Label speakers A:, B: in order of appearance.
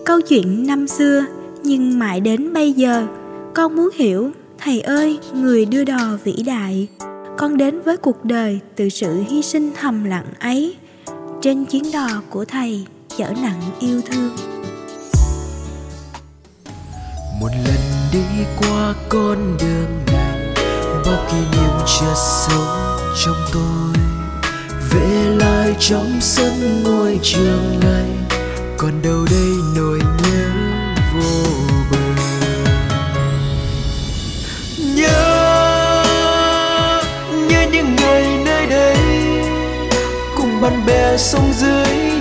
A: Câu chuyện năm xưa, nhưng mãi đến bây giờ, con muốn hiểu, thầy ơi, người đưa đò vĩ đại. Con đến với cuộc đời từ sự hy sinh thầm lặng ấy. Trên chuyến đò của thầy chở nặng yêu thương.
B: Một lần đi qua con đường này, bao kỷ niệm chợt sống trong tôi. Về lại trong sân ngôi trường này, còn đâu đây nỗi nhớ vô bờ. Nhớ những ngày nơi đây, cùng bạn bè sông dưới